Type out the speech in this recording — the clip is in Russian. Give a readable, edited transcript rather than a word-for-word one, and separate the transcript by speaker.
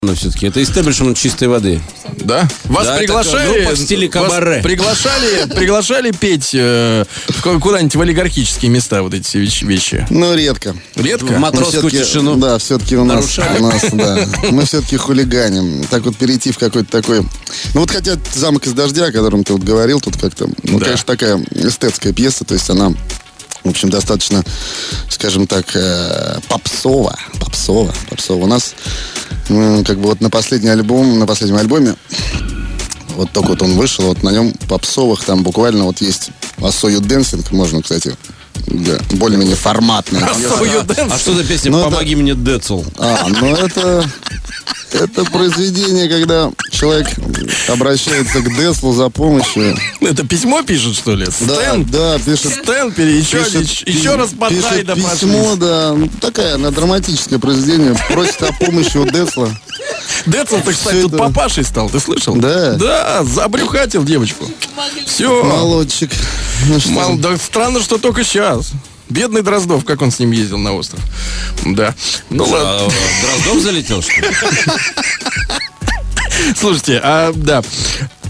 Speaker 1: Но все-таки это истеблишмент чистой воды.
Speaker 2: Да? Вас
Speaker 1: Да,
Speaker 2: приглашали...
Speaker 1: группа в стиле кабаре.
Speaker 2: Вас приглашали петь куда-нибудь в олигархические места вот эти вещи?
Speaker 3: Ну, редко.
Speaker 2: Редко?
Speaker 1: В матросскую тишину.
Speaker 3: Да, все-таки у нас, да. Мы все-таки хулиганим. Так вот перейти в какой-то такой... Ну, вот хотя «Замок из дождя», о котором ты вот говорил, тут как-то... Ну,
Speaker 2: да.
Speaker 3: Конечно, такая эстетская пьеса, то есть она... В общем, достаточно, скажем так, попсово. У нас, как бы вот на последнем альбоме, вот только вот он вышел, вот на нем попсовых там буквально вот есть «I saw you dancing», можно, кстати, да, более-менее форматная пьеса.
Speaker 1: А что за песня «Помоги мне, Децл»?
Speaker 3: Это произведение, когда человек обращается к Деслу за помощью.
Speaker 2: Это письмо пишет, что ли? Стэн?
Speaker 3: Да, пишет.
Speaker 2: Стэн, еще раз подай, да
Speaker 3: письмо, да. Такая, на драматическое произведение. Просит о помощи у Десла.
Speaker 2: Децл-то, кстати, тут папашей стал, ты слышал?
Speaker 3: Да.
Speaker 2: Да, забрюхатил девочку. Все.
Speaker 3: Молодчик.
Speaker 2: Да странно, что только сейчас. Бедный Дроздов, как он с ним ездил на остров. Да. Ну ладно.
Speaker 1: Дроздов залетел, что ли?
Speaker 2: Слушайте, да.